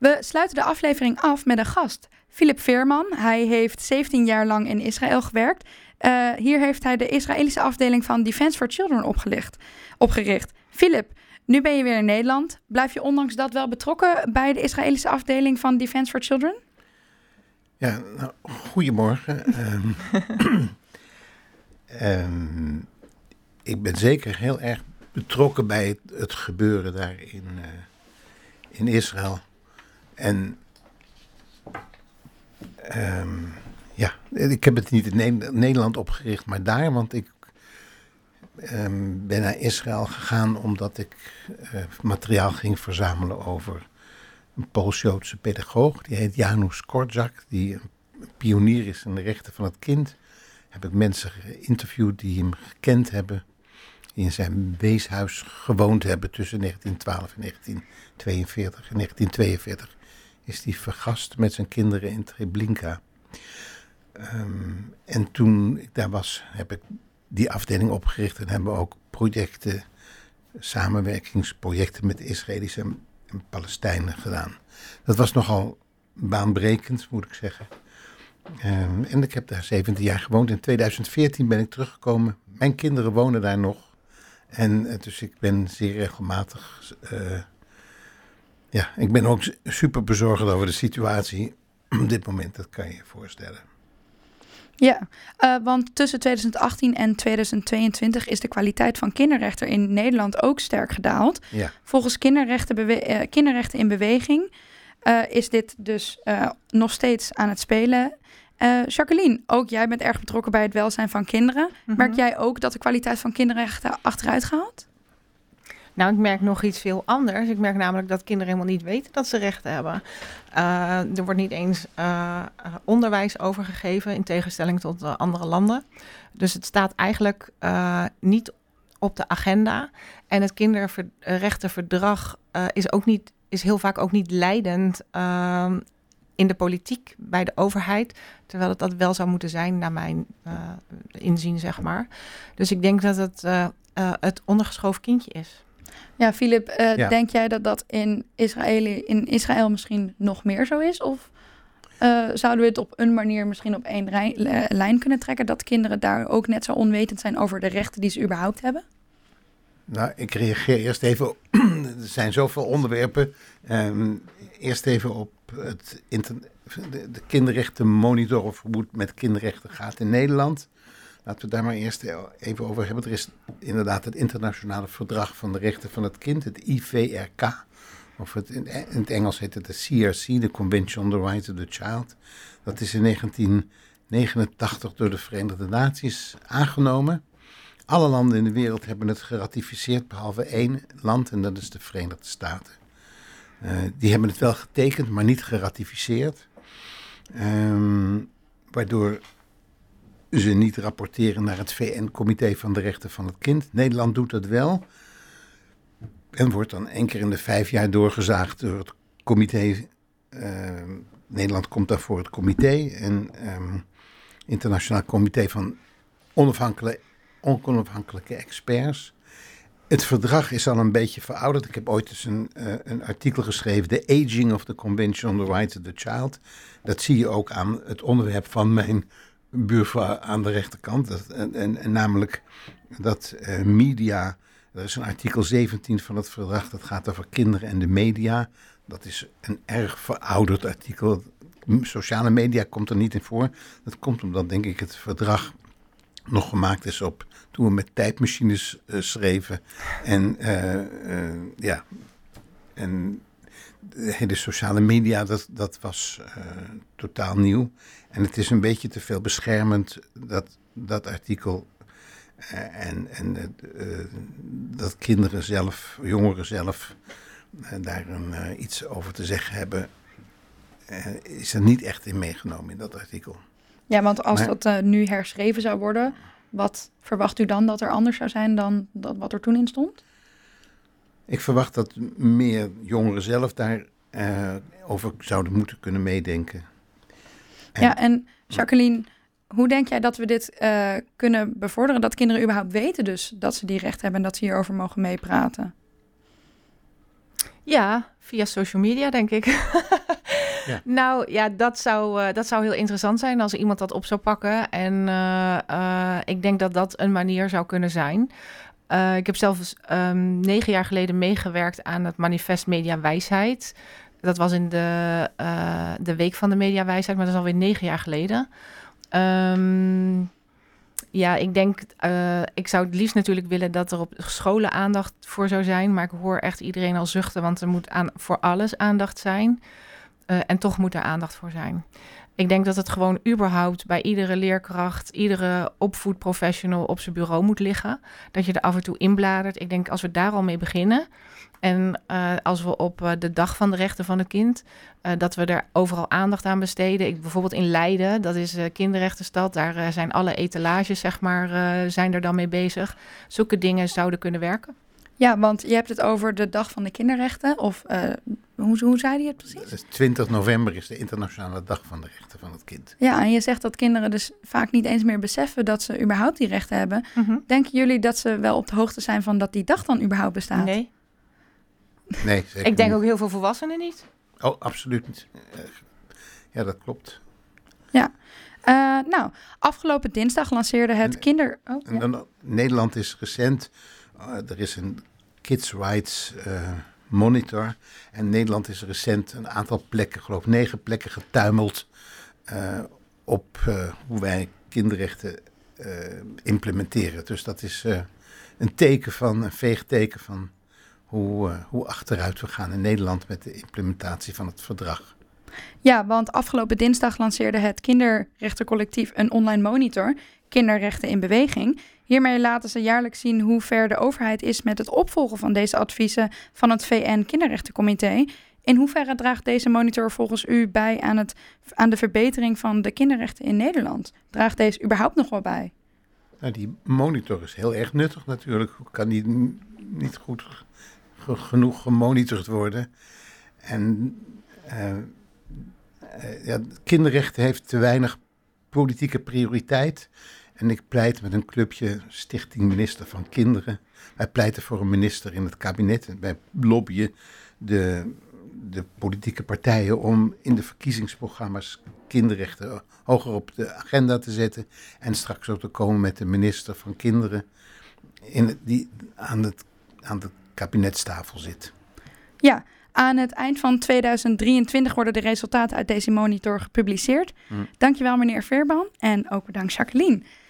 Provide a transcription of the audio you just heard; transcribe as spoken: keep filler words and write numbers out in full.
We sluiten de aflevering af met een gast. Philip Veerman. Hij heeft zeventien jaar lang in Israël gewerkt. Uh, hier heeft hij de Israëlische afdeling van Defense for Children opgelicht, opgericht. Philip, nu ben je weer in Nederland. Blijf je ondanks dat wel betrokken bij de Israëlische afdeling van Defense for Children? Ja, nou, goedemorgen. um, um, ik ben zeker heel erg betrokken bij het, het gebeuren daar in, uh, in Israël. En um, ja, ik heb het niet in Nederland opgericht, maar daar, want ik um, ben naar Israël gegaan omdat ik uh, materiaal ging verzamelen over een Pools-Joodse pedagoog. Die heet Janusz Korczak, die een pionier is in de rechten van het kind. Heb ik mensen geïnterviewd die hem gekend hebben, die in zijn weeshuis gewoond hebben tussen negentien twaalf en negentien tweeënveertig. In negentien tweeënveertig is hij vergast met zijn kinderen in Treblinka. Um, en toen ik daar was, heb ik die afdeling opgericht en hebben we ook projecten, samenwerkingsprojecten met de Israëlische en, en Palestijnen gedaan. Dat was nogal baanbrekend, moet ik zeggen. Um, en ik heb daar zeventien jaar gewoond. In tweeduizend veertien ben ik teruggekomen. Mijn kinderen wonen daar nog. En uh, dus ik ben zeer regelmatig... Uh, ja, ik ben ook super bezorgd over de situatie op dit moment. Dat kan je je voorstellen. Ja, uh, want tussen tweeduizend achttien en tweeduizend tweeëntwintig is de kwaliteit van kinderrechten in Nederland ook sterk gedaald. Ja. Volgens Kinderrechten, bewe- uh, Kinderrechten in Beweging uh, is dit dus uh, nog steeds aan het spelen. Uh, Jacqueline, ook jij bent erg betrokken bij het welzijn van kinderen. Mm-hmm. Merk jij ook dat de kwaliteit van kinderrechten achteruit gaat? Nou, ik merk nog iets veel anders. Ik merk namelijk dat kinderen helemaal niet weten dat ze rechten hebben. Uh, er wordt niet eens uh, onderwijs over gegeven, in tegenstelling tot uh, andere landen. Dus het staat eigenlijk uh, niet op de agenda. En het kinderrechtenverdrag uh, is, ook niet, is heel vaak ook niet leidend uh, in de politiek, bij de overheid. Terwijl het dat wel zou moeten zijn, naar mijn uh, inzien, zeg maar. Dus ik denk dat het uh, uh, het ondergeschoven kindje is. Ja, Philip, uh, ja. denk jij dat dat in Israël, in Israël misschien nog meer zo is? Of uh, zouden we het op een manier misschien op één rij, uh, lijn kunnen trekken, dat kinderen daar ook net zo onwetend zijn over de rechten die ze überhaupt hebben? Nou, ik reageer eerst even op, er zijn zoveel onderwerpen. Um, eerst even op het inter, de, de kinderrechtenmonitor of hoe het met kinderrechten gaat in Nederland. Laten we het daar maar eerst even over hebben. Er is inderdaad het internationale verdrag van de rechten van het kind, het I V R K. Of het, in het Engels heet het de C R C, de Convention on the Rights of the Child. Dat is in negentien negenentachtig door de Verenigde Naties aangenomen. Alle landen in de wereld hebben het geratificeerd, behalve één land, en dat is de Verenigde Staten. Uh, die hebben het wel getekend, maar niet geratificeerd. Um, waardoor ze niet rapporteren naar het V N-comité van de Rechten van het Kind. Nederland doet dat wel. En wordt dan één keer in de vijf jaar doorgezaagd door het comité. Uh, Nederland komt daarvoor het comité. En um, internationaal comité van onafhankelijke, onafhankelijke experts. Het verdrag is al een beetje verouderd. Ik heb ooit eens een, uh, een artikel geschreven, The Aging of the Convention on the Rights of the Child. Dat zie je ook aan het onderwerp van mijn buurvrouw aan de rechterkant. Dat, en, en, en namelijk dat uh, media, er is een artikel zeventien van het verdrag, dat gaat over kinderen en de media. Dat is een erg verouderd artikel. Sociale media komt er niet in voor. Dat komt omdat, denk ik, het verdrag nog gemaakt is op toen we met tijdmachines uh, schreven. En uh, uh, ja, en de hele sociale media, dat, dat was uh, totaal nieuw. En het is een beetje te veel beschermend, dat, dat artikel. Uh, en en uh, dat kinderen zelf, jongeren zelf, uh, daar een, uh, iets over te zeggen hebben, uh, is er niet echt in meegenomen in dat artikel. Ja, want als maar, dat uh, nu herschreven zou worden, wat verwacht u dan dat er anders zou zijn dan dat wat er toen in stond? Ik verwacht dat meer jongeren zelf daar uh, over zouden moeten kunnen meedenken. En, ja, en Jacqueline, hoe denk jij dat we dit uh, kunnen bevorderen? Dat kinderen überhaupt weten dus dat ze die recht hebben en dat ze hierover mogen meepraten? Ja, via social media, denk ik. ja. Nou ja, dat zou, uh, dat zou heel interessant zijn als iemand dat op zou pakken. En uh, uh, ik denk dat dat een manier zou kunnen zijn. Uh, ik heb zelfs um, negen jaar geleden meegewerkt aan het manifest Mediawijsheid. Dat was in de, uh, de week van de Mediawijsheid, maar dat is alweer negen jaar geleden. Um, ja, ik denk, uh, ik zou het liefst natuurlijk willen dat er op scholen aandacht voor zou zijn. Maar ik hoor echt iedereen al zuchten, want er moet aan, voor alles aandacht zijn. Uh, en toch moet er aandacht voor zijn. Ik denk dat het gewoon überhaupt bij iedere leerkracht, iedere opvoedprofessional op zijn bureau moet liggen. Dat je er af en toe inbladert. Ik denk als we daar al mee beginnen en uh, als we op uh, de dag van de rechten van het kind, uh, dat we er overal aandacht aan besteden. Ik, bijvoorbeeld in Leiden, dat is uh, kinderrechtenstad, daar uh, zijn alle etalages, zeg maar, uh, zijn er dan mee bezig. Zulke dingen zouden kunnen werken. Ja, want je hebt het over de Dag van de Kinderrechten. Of uh, hoe, hoe zei je het precies? twintig november is de internationale dag van de rechten van het kind. Ja, en je zegt dat kinderen dus vaak niet eens meer beseffen dat ze überhaupt die rechten hebben. Mm-hmm. Denken jullie dat ze wel op de hoogte zijn van dat die dag dan überhaupt bestaat? Nee. Nee, zeker Ik denk niet. ook heel veel volwassenen niet. Oh, absoluut niet. Ja, dat klopt. Ja. Uh, nou, afgelopen dinsdag lanceerde het en, kinder... Oh, en ja. dan, Nederland is recent... Uh, er is een Kids Rights uh, Monitor. En Nederland is recent een aantal plekken, geloof ik negen plekken getuimeld... Uh, op uh, hoe wij kinderrechten uh, implementeren. Dus dat is uh, een teken van, een veegteken van hoe, uh, hoe achteruit we gaan in Nederland met de implementatie van het verdrag. Ja, want afgelopen dinsdag lanceerde het kinderrechtencollectief een online monitor, Kinderrechten in Beweging. Hiermee laten ze jaarlijks zien hoe ver de overheid is met het opvolgen van deze adviezen van het V N-Kinderrechtencomité. In hoeverre draagt deze monitor volgens u bij aan, het, aan de verbetering van de kinderrechten in Nederland? Draagt deze überhaupt nog wel bij? Nou, die monitor is heel erg nuttig natuurlijk. Kan die niet goed g- genoeg gemonitord worden. En uh, uh, ja, kinderrechten heeft te weinig politieke prioriteit. En ik pleit met een clubje Stichting Minister van Kinderen. Wij pleiten voor een minister in het kabinet. En wij lobbyen de, de politieke partijen om in de verkiezingsprogramma's kinderrechten hoger op de agenda te zetten. En straks ook te komen met de minister van Kinderen in het, die aan, het, aan de kabinetstafel zit. Ja, aan het eind van tweeduizend drieëntwintig worden de resultaten uit deze monitor gepubliceerd. Mm. Dankjewel meneer Veerman en ook bedankt Jacqueline.